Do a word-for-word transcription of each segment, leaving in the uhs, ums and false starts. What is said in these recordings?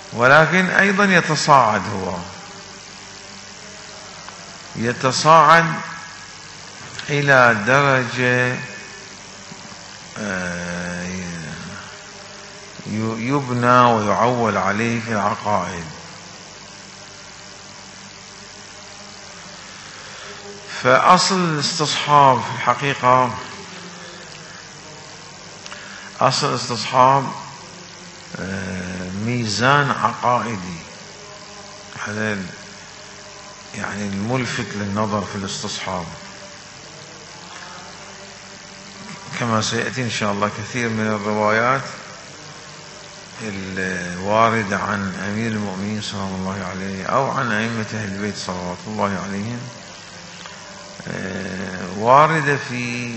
ولكن أيضا يتصاعد، هو يتصاعد إلى درجة يبنى ويعول عليه في العقائد. فأصل الاستصحاب في الحقيقة، أصل الاستصحاب ميزان عقائدي. هذا يعني الملفت للنظر في الاستصحاب، كما سيأتي إن شاء الله كثير من الروايات الواردة عن أمير المؤمنين صلى الله عليه أو عن أئمة أهل البيت صلوات الله عليهم، واردة في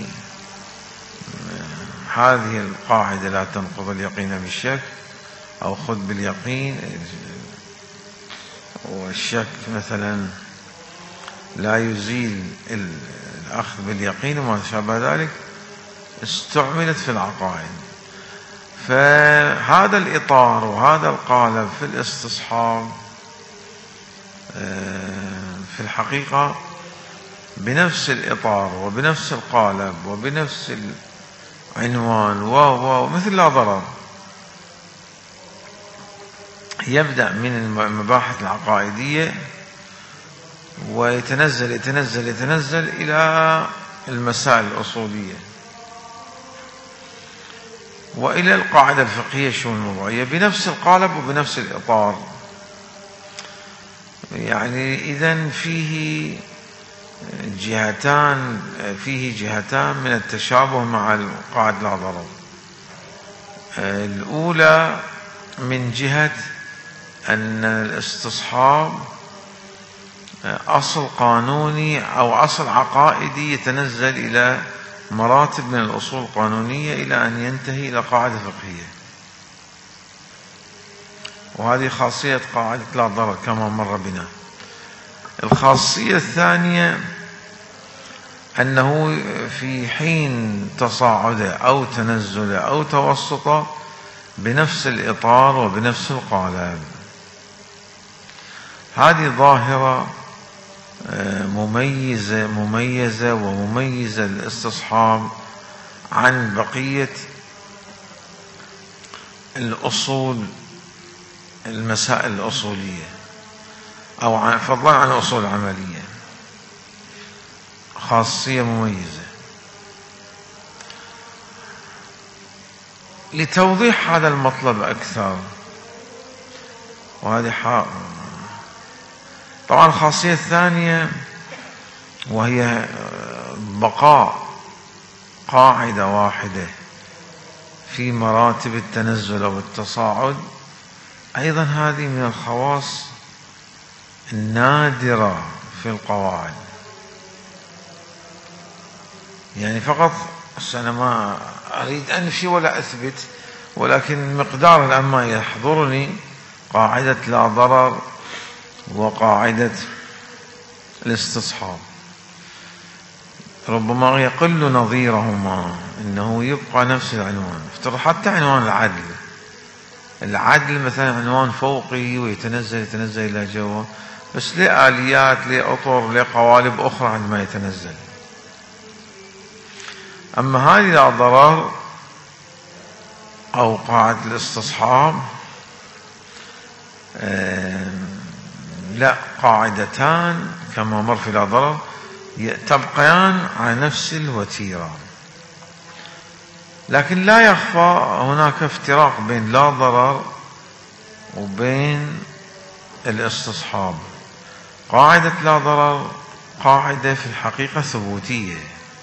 هذه القاعدة: لا تنقض اليقين بالشك، أو خذ باليقين، والشك مثلا لا يزيل الأخذ باليقين وما شابه ذلك، استعملت في العقائد. فهذا الإطار وهذا القالب في الاستصحاب في الحقيقة بنفس الإطار وبنفس القالب وبنفس العنوان و مثل لا ضرر، يبدأ من المباحث العقائدية ويتنزل يتنزل يتنزل إلى المسائل الأصولية وإلى القاعدة الفقهية الشؤون الموضوعية بنفس القالب وبنفس الإطار. يعني إذن فيه جهتان فيه جهتان من التشابه مع القاعدة لا ضرر. الأولى من جهة أن الاستصحاب أصل قانوني أو أصل عقائدي يتنزل إلى مراتب من الأصول القانونية إلى أن ينتهي إلى قاعدة فقهية، وهذه خاصية قاعدة لا ضرر كما مر بنا. الخاصية الثانية أنه في حين تصاعده أو تنزله أو توسطه بنفس الإطار وبنفس القالب. هذه ظاهرة مميزة مميزة ومميزة للاستصحاب عن بقية الأصول، المسائل الأصولية، أو عن فضلا عن الأصول العملية، خاصية مميزة. لتوضيح هذا المطلب أكثر، وهذه حق طبعا الخاصية الثانية وهي بقاء قاعدة واحدة في مراتب التنزل والتصاعد، أيضا هذه من الخواص النادرة في القواعد. يعني فقط أنا ما أريد أنفي ولا أثبت، ولكن مقدار الآن ما يحضرني قاعدة لا ضرر وقاعدة الاستصحاب، ربما يقل نظيرهما، إنه يبقى نفس العنوان. افترض حتى عنوان العدل، العدل مثلا عنوان فوقي ويتنزل يتنزل إلى جوا، بس لآليات لأطر لقوالب أخرى عندما يتنزل. أما هذه لا ضرر أو قاعدة الاستصحاب لا، قاعدتان كما مر في لا ضرر تبقيان على نفس الوتيرة، لكن لا يخفى هناك افتراق بين لا ضرر وبين الاستصحاب. قاعدة لا ضرر قاعدة في الحقيقة ثبوتية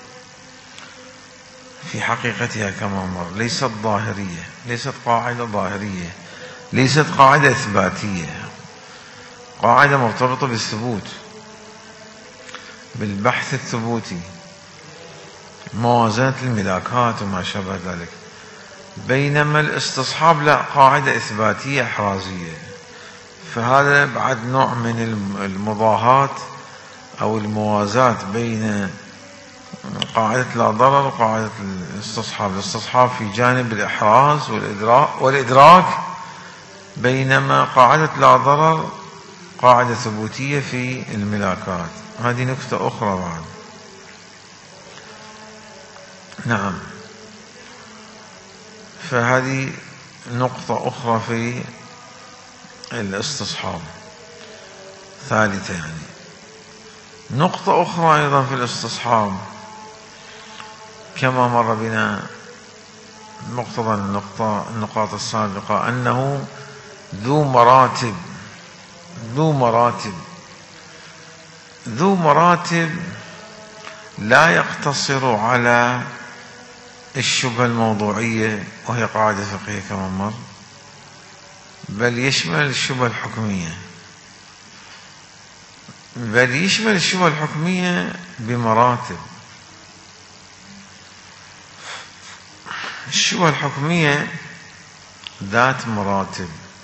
في حقيقتها كما مر، ليست ظاهرية، ليست قاعدة ظاهرية، ليست قاعدة إثباتية، قاعدة مرتبطة بالثبوت، بالبحث الثبوتي، موازنة الملاكات وما شابه ذلك. بينما الاستصحاب لا، قاعدة إثباتية إحرازية. فهذا بعد نوع من المضاهاة أو الموازاة بين قاعدة لا ضرر وقاعدة الاستصحاب. الاستصحاب في جانب الإحراز والإدراك, والإدراك بينما قاعدة لا ضرر قاعدة ثبوتية في الملاكات. هذه نكتة أخرى بعد. نعم، فهذه نقطة أخرى في الاستصحاب، ثالثة يعني. نقطة أخرى أيضا في الاستصحاب كما مر بنا مقتضى النقطة النقاط السابقة، أنه ذو مراتب ذو مراتب ذو مراتب لا يقتصر على الشبهة الموضوعية وهي قاعدة فقهية كما مر، بل يشمل الشبهة الحكمية بل يشمل الشبهة الحكمية بمراتب. الشبهة الحكمية ذات مراتب.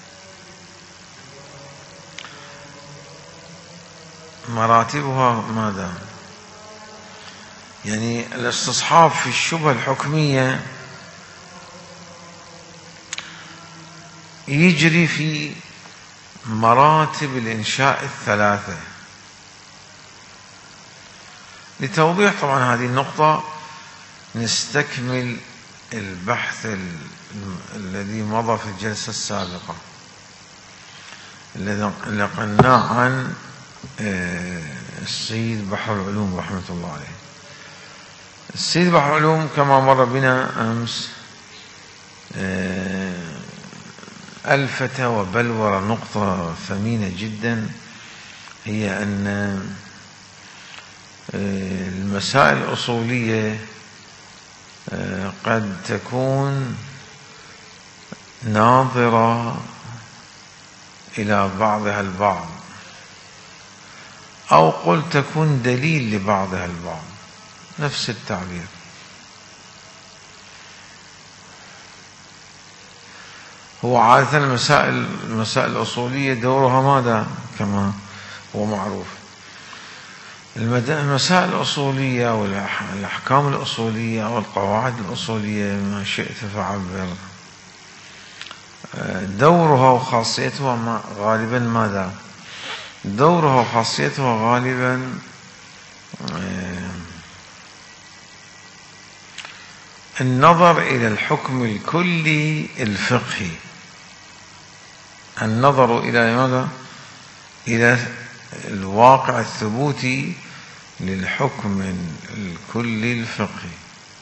مراتبها ماذا؟ يعني الاستصحاب في الشبهة الحكمية يجري في مراتب الإنشاء الثلاثة. لتوضيح طبعا هذه النقطة نستكمل البحث الذي مضى في الجلسة السابقة الذي نقلناه عن السيد بحر العلوم رحمة الله عليه. السيد بحر العلوم كما مر بنا أمس ألفت وبلور نقطة ثمينة جدا، هي أن المسائل الأصولية قد تكون ناظرة إلى بعضها البعض، أو قل تكون دليل لبعضها البعض، نفس التعبير. هو عادة المسائل المسائل الأصولية دورها ماذا؟ كما هو معروف، المسائل الأصولية والأحكام الأصولية والقواعد الأصولية ما شئت فعبر، دورها وخاصيتها غالبا ماذا؟ دورها وخاصيتها غالبا النظر إلى الحكم الكلي الفقهي، النظر إلى ماذا؟ إلى الواقع الثبوتي للحكم الكلي الفقهي،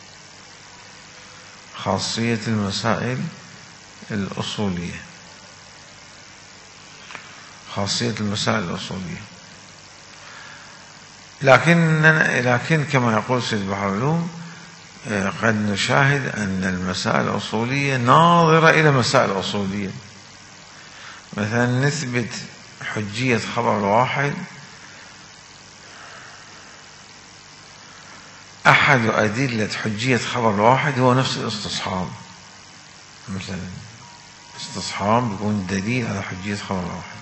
خاصية المسائل الأصولية خاصية المسائل الأصولية لكن لكن كما يقول سيد بحر العلوم قد نشاهد أن المسائل الأصولية ناظرة إلى مسائل أصولية. مثلا نثبت حجية خبر واحد، أحد أدلة حجية خبر واحد هو نفس الاستصحاب. مثلا استصحاب يكون دليل على حجية خبر واحد،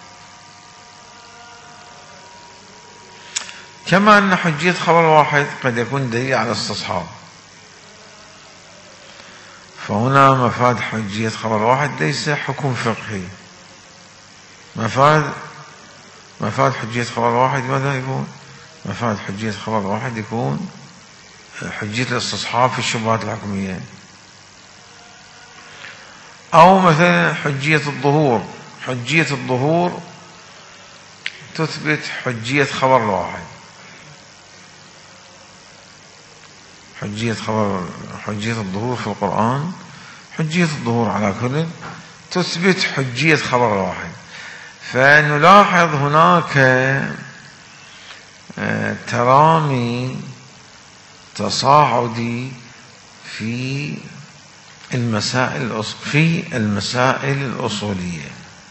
كما أن حجية خبر واحد قد يكون دليل على استصحاب. فهنا مفاد حجية خبر واحد ليس حكم فقهي، مفاد مفاد حجية خبر واحد ماذا يكون؟ مفاد حجية خبر واحد يكون حجية الاستصحاب في الشبهات الحكمية. أو مثلا حجية الظهور، حجية الظهور تثبت حجية خبر واحد، حجية خبر حجية الظهور في القرآن، حجية الظهور على كل تثبت حجية خبر واحد. فنلاحظ هناك ترامي تصاعدي في المسائل في المسائل الأصولية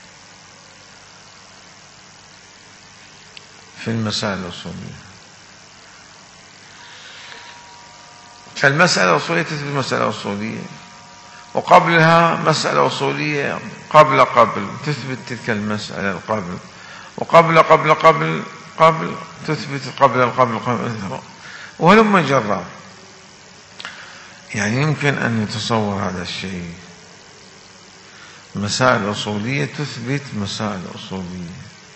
في المسائل الأصولية فالمسألة الأصولية تثبت مسألة أصولية، وقبلها مسألة أصولية قبل قبل تثبت تلك المسألة القبل، وقبل قبل قبل قبل تثبت قبل القبل قبل، وهلما جرى. يعني يمكن أن يتصور هذا الشيء. مسائل أصولية تثبت مسائل أصولية.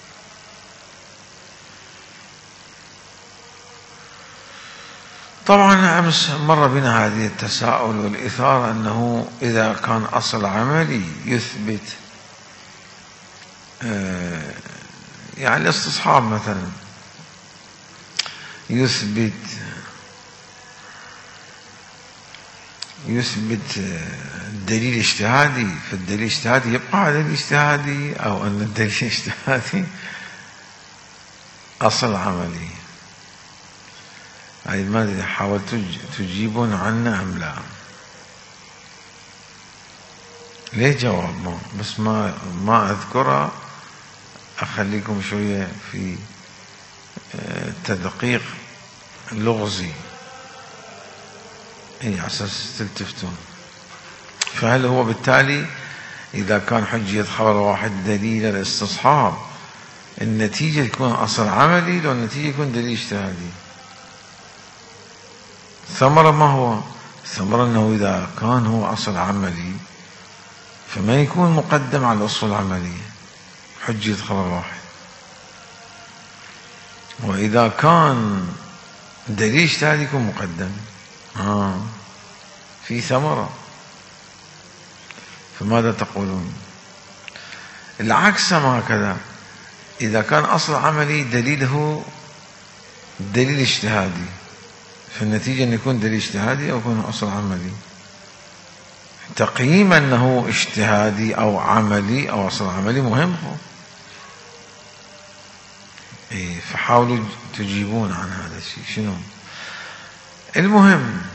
طبعا أمس مر بنا هذه التساؤل والإثارة أنه إذا كان أصل عملي يثبت يعني الاستصحاب مثلا يثبت يثبت الدليل الاجتهادي، فالدليل الاجتهادي يبقى على الدليل الاجتهادي، أو أن الدليل الاجتهادي أصل عملي. هاي ما أدري حاولتوا تجيبون عنا أم لا؟ ليه جواب ما بس ما ما أذكره، أخليكم شوية في تدقيق لغزي اي على اساس تلتفتون. فهل هو بالتالي اذا كان حجية خبر واحد دليل الاستصحاب النتيجة تكون اصل عملي لو النتيجة يكون دليل اجتهادي؟ ثمرة ما هو؟ ثمرة انه اذا كان هو اصل عملي فما يكون مقدم على الاصول العملية حجية خبر واحد، واذا كان دليل اجتهادي يكون مقدم. آه في ثمرة. فماذا تقولون؟ العكس ما هكذا، إذا كان أصل عملي دليله دليل اجتهادي فالنتيجة أن يكون دليل اجتهادي أو يكون أصل عملي. تقييم أنه اجتهادي أو عملي أو أصل عملي مهم هو. إيه فحاولوا تجيبون عن هذا الشيء. شنو المهم؟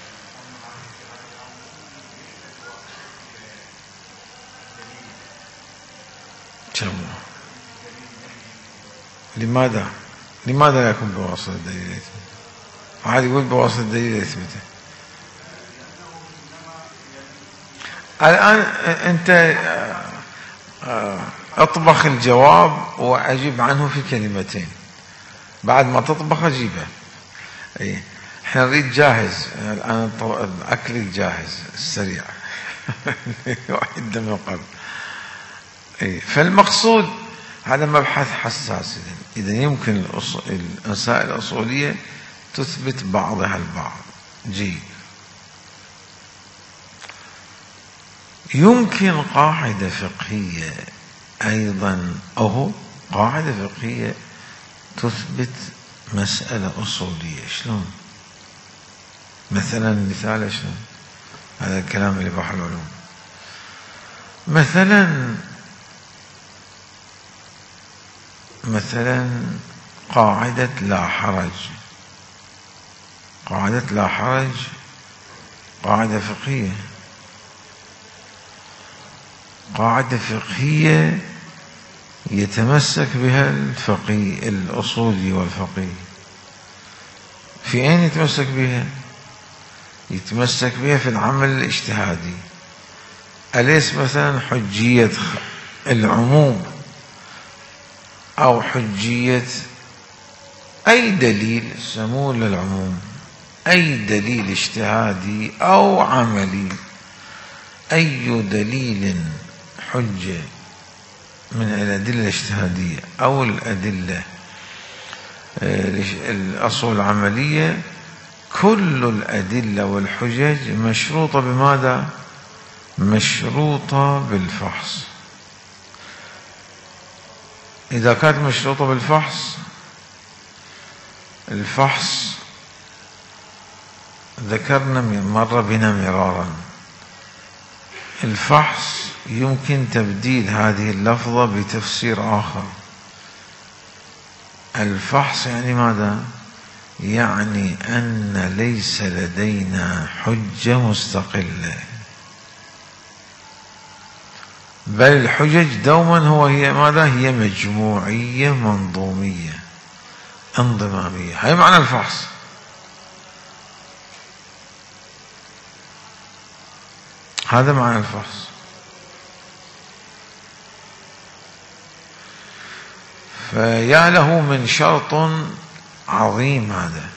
لماذا لماذا لا يكون بواسطة الدليل يثبت؟ واحد يقول بواسطة الدليل يثبته. الآن أنت اطبخ الجواب وأجيب عنه في كلمتين، بعد ما تطبخ أجيبه. أي احنا نريد جاهز الآن، أكلك جاهز السريع واحد دم القلب. أي فالمقصود هذا مبحث حساس. إذا يمكن المسائل الأصولية تثبت بعضها البعض جيد. يمكن قاعدة فقهية أيضا، أو قاعدة فقهية تثبت مسألة أصولية. شلون؟ مثلا مثال شلون؟ هذا الكلام اللي بحر العلوم. مثلا مثلا قاعدة لا حرج. قاعدة لا حرج قاعدة فقهية، قاعدة فقهية يتمسك بها الفقيه الأصولي والفقيه. في أين يتمسك بها؟ يتمسك بها في العمل الاجتهادي. أليس مثلا حجية العموم أو حجية أي دليل سموه للعموم، أي دليل اجتهادي أو عملي، أي دليل حجة من الأدلة الاجتهادية أو الأدلة الأصول العملية، كل الأدلة والحجج مشروطة بماذا؟ مشروطة بالفحص. إذا كانت مشروطة بالفحص، الفحص ذكرنا مر بنا مرارا، الفحص يمكن تبديل هذه اللفظة بتفسير آخر. الفحص يعني ماذا؟ يعني أن ليس لدينا حجة مستقلة، بل الحجج دوما هو هي ماذا؟ هي مجموعية منظومية انضمامية. هاي معنى الفحص. هذا معنى الفحص. فيا له من شرط عظيم هذا.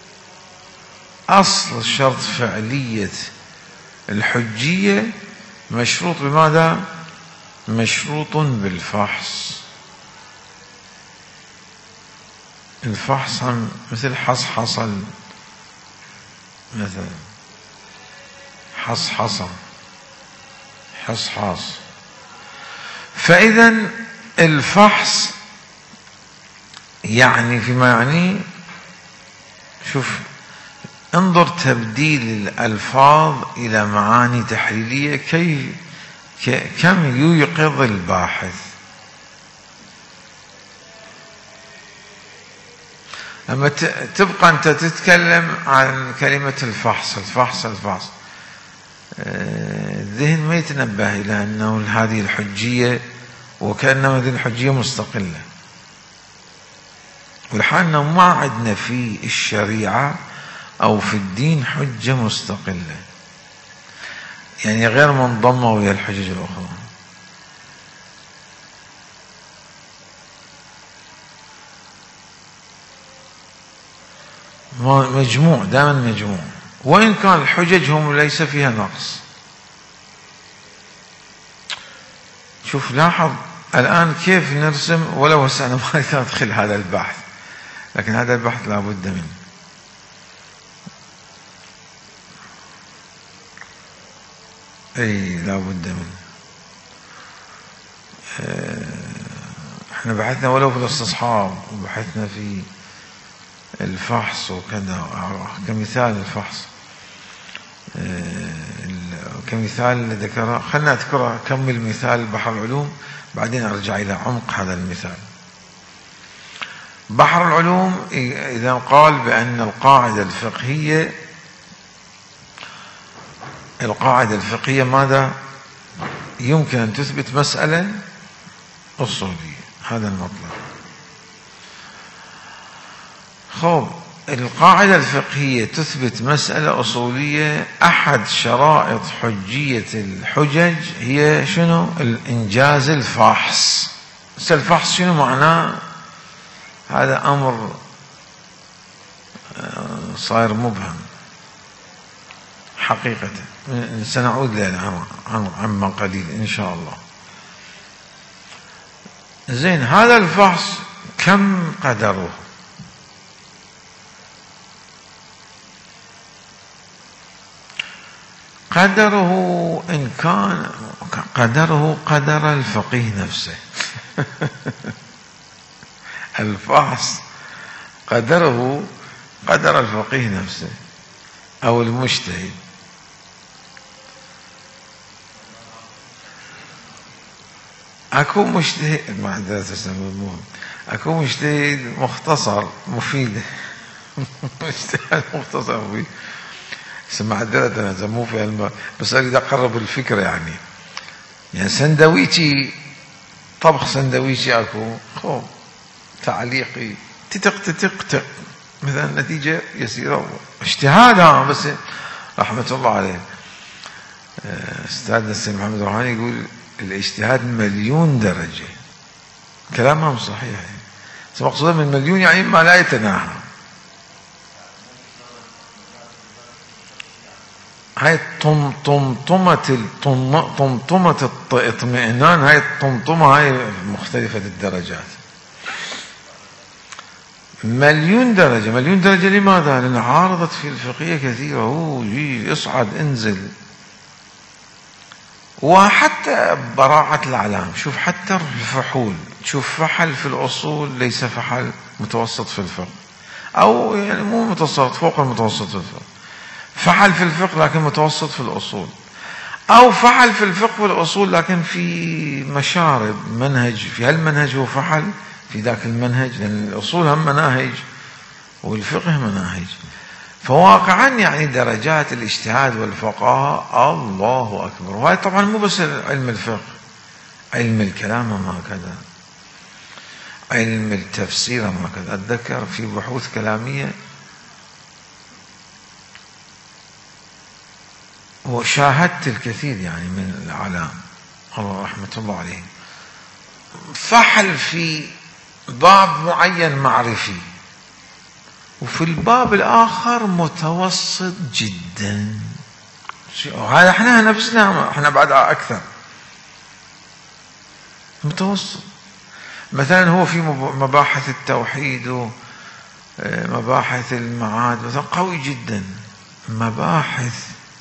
أصل شرط فعلية الحجية مشروط بماذا؟ مشروط بالفحص. الفحص هم مثل حصحصل مثلا، حصحصة، حصحاص. فإذا الفحص يعني فيما يعني، شوف انظر تبديل الألفاظ إلى معاني تحليلية كي كم يوقظ الباحث. لما تبقى أنت تتكلم عن كلمة الفحص الفحص الفحص، الذهن ما يتنبه إلى أنه هذه الحجية، وكأنما هذه الحجية مستقلة، والحال أنه ما عندنا في الشريعة أو في الدين حجة مستقلة، يعني غير منضمة ويا الحجج الأخرى. مجموع، دائما مجموع، وإن كان الحجج هم ليس فيها نقص. شوف لاحظ الآن كيف نرسم، ولو هسه أنا ما أدخل هذا البحث، لكن هذا البحث لابد منه. اي لابد منه. احنا بحثنا ولو في الاستصحاب، وبحثنا في الفحص وكذا، كمثال الفحص، كمثال اللي ذكره. خلنا اذكره، كمل مثال بحر العلوم بعدين ارجع الى عمق هذا المثال. بحر العلوم اذا قال بان القاعدة الفقهية القاعدة الفقهية ماذا؟ يمكن أن تثبت مسألة أصولية، هذا المطلب. خب القاعدة الفقهية تثبت مسألة أصولية، أحد شرائط حجية الحجج هي شنو؟ الإنجاز الفحص. الفحص شنو معناه؟ هذا أمر صاير مبهم حقيقة، سنعود له عما قليل إن شاء الله. زين، هذا الفحص كم قدره؟ قدره إن كان قدره قدر الفقيه نفسه الفحص قدره قدر الفقيه نفسه أو المجتهد. اكو مجتهد معذرة تسمون، اكو مجتهد مختصر مفيد مجتهد مختصر مفيد. معذرة انا مو في علم، بس اريد اقرب الفكرة. يعني يعني سندويشي، طبخ سندويشي اكو خو تعليقي تتق تتق تق مثلا، نتيجة يسيرة اجتهاد. بس رحمة الله عليه استاذنا السيد محمد روحاني يقول الاجتهاد مليون درجة. كلامهم صحيح، يعني مقصود من مليون يعني ما لا يتناهى. هاي طمطمة طمطمة الاطمئنان، هاي الطمطمة هاي مختلفة الدرجات. مليون درجة، مليون درجة لماذا؟ لأن عارضت في الفقهية كثيرة، هو جي اصعد انزل. وحتى براعة الأعلام، شوف حتى الفحول، شوف فحل في الأصول ليس فحل متوسط في الفقه، أو يعني مو متوسط، فوق المتوسط في الفقه. فحل في الفقه لكن متوسط في الأصول، أو فحل في الفقه والأصول لكن في مشارب منهج، في هالمنهج هو فحل في ذاك المنهج، لأن الأصول هم مناهج والفقه مناهج. فواقعا يعني درجات الاجتهاد والفقهاء الله أكبر. وهذا طبعا مو بس علم الفقه، علم الكلام ما كذا، علم التفسير ما كذا. أتذكر في بحوث كلامية وشاهدت الكثير يعني من الأعلام الله رحمة الله عليهم، فحل في باب معين معرفي، وفي الباب الآخر متوسط جدا. هذا احنا نفسنا احنا بعد أكثر. متوسط. مثلا هو في مباحث التوحيد ومباحث المعاد مثلا قوي جدا، مباحث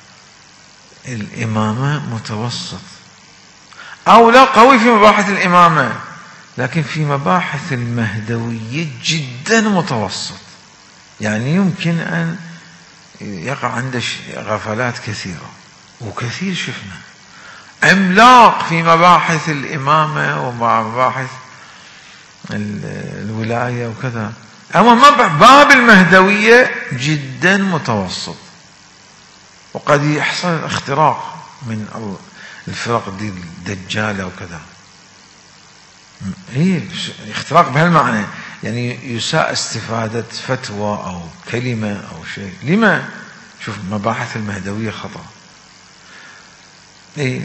الإمامة متوسط، أو لا قوي في مباحث الإمامة لكن في مباحث المهدوية جدا متوسط، يعني يمكن أن يقع عنده غفلات كثيرة، وكثير شفنا عملاق في مباحث الإمامة ومباحث الولاية وكذا، أما باب المهدوية جدا متوسط. وقد يحصل اختراق من الفرق دي الدجالة وكذا، هي اختراق بهالمعنى، يعني يساء استفادة فتوى أو كلمة أو شيء. لما؟ شوف مباحث المهدوية خطأ. إيه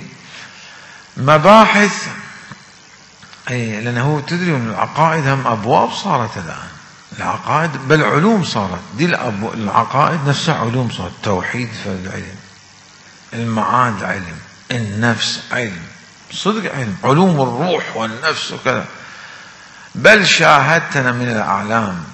مباحث إيه لأنه تدري أن العقائد هم أبواب صارت الآن، العقائد بل علوم صارت، دي العقائد نفسها علوم صارت، التوحيد فالعلم، المعاد علم، النفس علم، صدق علم، علوم الروح والنفس وكذا. بل شاهدتنا من الأعلام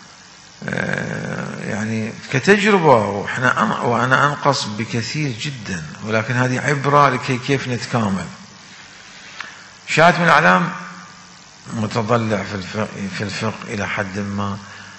يعني كتجربة، وإحنا وأنا أنقص بكثير جدا، ولكن هذه عبرة لكي كيف نتكامل. شاهدت من الأعلام متضلع في الفقه, في الفقه إلى حد ما،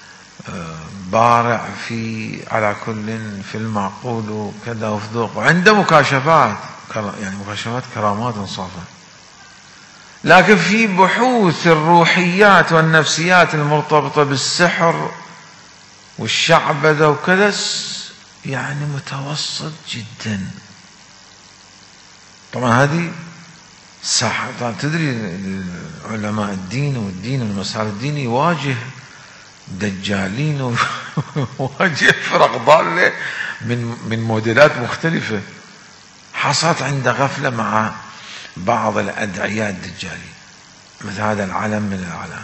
بارع في على كل في المعقول وكذا وفذوق، وعنده مكاشفات يعني مكاشفات كرامات انصافا، لكن في بحوث الروحيات والنفسيات المرتبطة بالسحر والشعبذة وكذا يعني متوسط جدا. طبعا هذه صح، تدري علماء الدين والدين والمسار الديني يواجه دجالين ويواجه فرق ضالة من من موديلات مختلفة. حصلت عنده غفلة مع بعض الأدعياء الدجالين، مثل هذا العلم من الأعلام.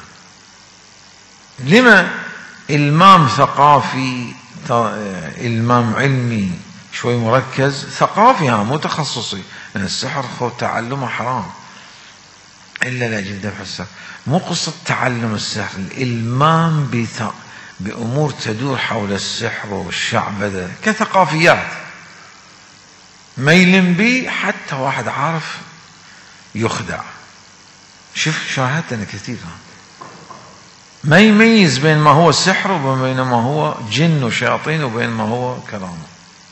لما؟ إلمام ثقافي، إلمام علمي شوي مركز، ثقافي يعني مو تخصصي، لأن السحر هو تعلمه حرام إلا لأجل دفع السحر، مو قصة تعلم السحر، الإلمام بأمور تدور حول السحر والشعبذة كثقافيات، ما يلم بي حتى واحد عارف يخدع. شوف شاهدت أنا كثير ما يميز بين ما هو سحر وبين ما هو جن وشياطين وبين ما هو كرامة.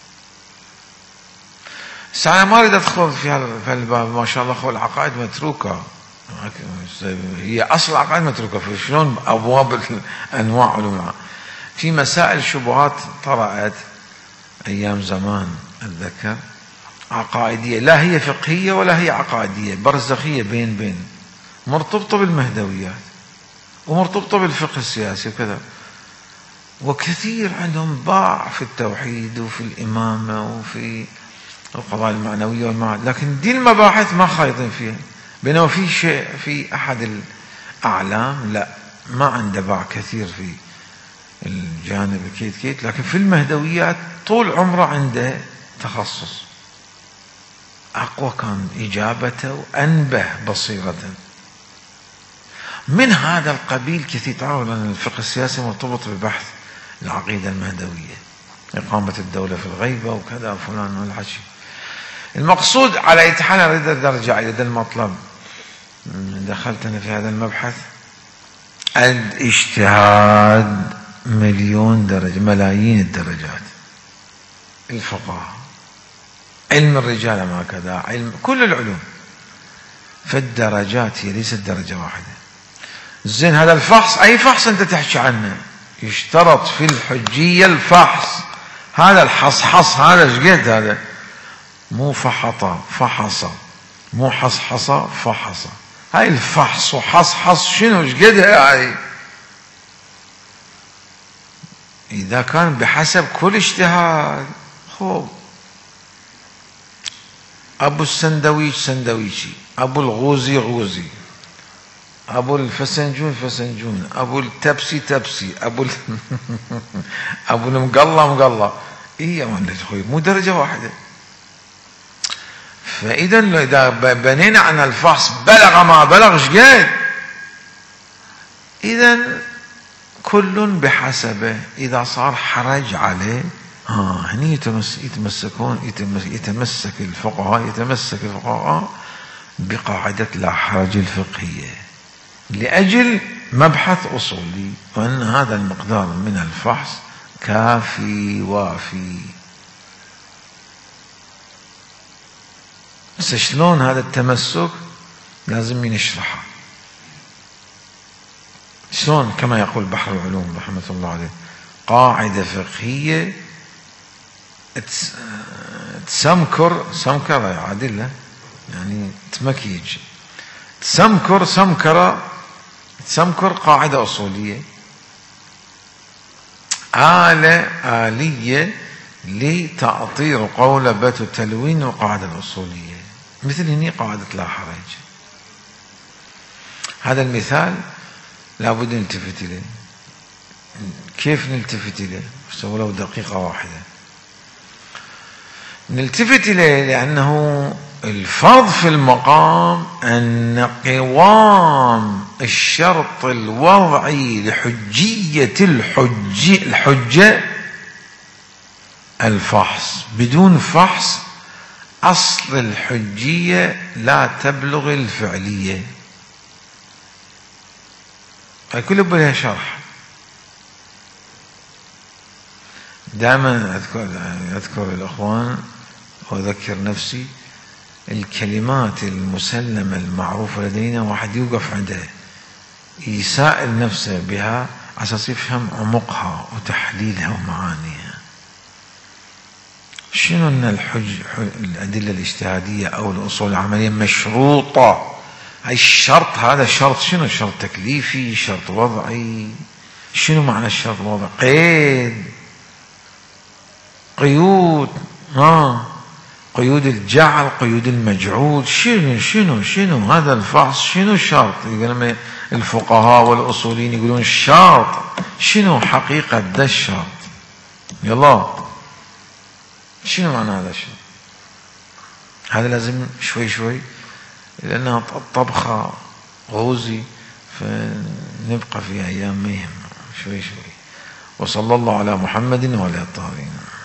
أنا ما أريد أدخل في هذا الباب، ما شاء الله أخوة العقائد متروكة، هي أصل العقائد متروكة، فشلون أبواب أنواع علوم. في مسائل شبهات طرأت أيام زمان أتذكر عقائدية، لا هي فقهية ولا هي عقائدية، برزخية بين بين، مرتبطة بالمهدويات ومرتبطة بالفقه السياسي وكذا، وكثير عندهم باع في التوحيد وفي الإمامة وفي القضايا المعنوية والمعاد، لكن دي المباحث ما خايضين فيها. بينما في شيء في أحد الأعلام لا ما عنده باع كثير في الجانب الكيت كيت، لكن في المهدويات طول عمره عنده تخصص، أقوى كان إجابته وأنبه بصيرة. من هذا القبيل كثير، تعرفوا أن الفقه السياسي مرتبط ببحث العقيدة المهدوية، إقامة الدولة في الغيبة وكذا فلان والحشي. المقصود على أي حال أريد أرجع إلى هذا المطلب، دخلت أنا في هذا المبحث. الاجتهاد مليون درجة، ملايين الدرجات، الفقهاء، علم الرجال ما كذا، علم كل العلوم، فالدرجات هي ليست درجة واحدة. زين هذا الفحص، أي فحص أنت تحكي عنه؟ يشترط في الحجية الفحص، هذا الحصحص هذا شقد هذا؟ مو فحطة فحص، مو حصحص فحص، هاي الفحص وحصحص شنو شقدها هاي؟ إذا كان بحسب كل اجتهاد، خب أبو السندويش سندويشي، أبو الغوزي غوزي، أبو الفسنجون فسنجون، أبو التبسي تبسي، أبو ال... أبو المقلة مقلة. إيه يا ولد أخوي، مو درجة واحدة. فإذا إذا بنينا عن الفحص بلغ ما بلغ شقد، إذا كل بحسبه. إذا صار حرج عليه ها هني يتمسكون يتمسك الفقهاء يتمسك الفقهاء بقاعدة لا حرج الفقهية لأجل مبحث أصولي، وأن هذا المقدار من الفحص كافي وافي. بس شلون هذا التمسك لازم نشرحه. شلون؟ كما يقول بحر العلوم رحمة الله عليه: قاعدة فقهية تسمكر سمكرة عادلة، يعني تمكيج، تسمكر سمكرة تسمكر قاعدة أصولية، آلة آلية لتأطير قولبة تلوين القاعدة الأصولية، مثل هني قاعدة لا حرج. هذا المثال لابد نلتفت إليه. كيف نلتفت إليه؟ ولو دقيقة واحدة نلتفت إليه، لأنه الفرض في المقام أن قوام الشرط الوضعي لحجية الحجة, الحجة الفحص. بدون فحص أصل الحجية لا تبلغ الفعلية. كله بها شرح. دائما أذكر, أذكر الأخوان وأذكر نفسي الكلمات المسلمة المعروفة لدينا، واحد يوقف عندها يسائل نفسه بها على أساس يفهم عمقها وتحليلها ومعانيها. شنو أن الحج الأدلة الاجتهادية أو الأصول العملية مشروطة؟ هاي الشرط، هذا شرط شنو؟ شرط تكليفي، شرط وضعي. شنو معنى الشرط الوضعي؟ قيد، قيود، ها قيود الجعل، قيود المجعول. شنو شنو شنو هذا الفحص؟ شنو الشرط؟ يقولون الفقهاء والأصوليين يقولون الشرط. شنو حقيقة ذا الشرط؟ يلا شنو معنى هذا الشرط؟ هذا لازم شوي شوي، لأنها طبخة غوزي، فنبقى في أيام مهم شوي شوي. وصلى الله على محمد وعلى الطاهرين.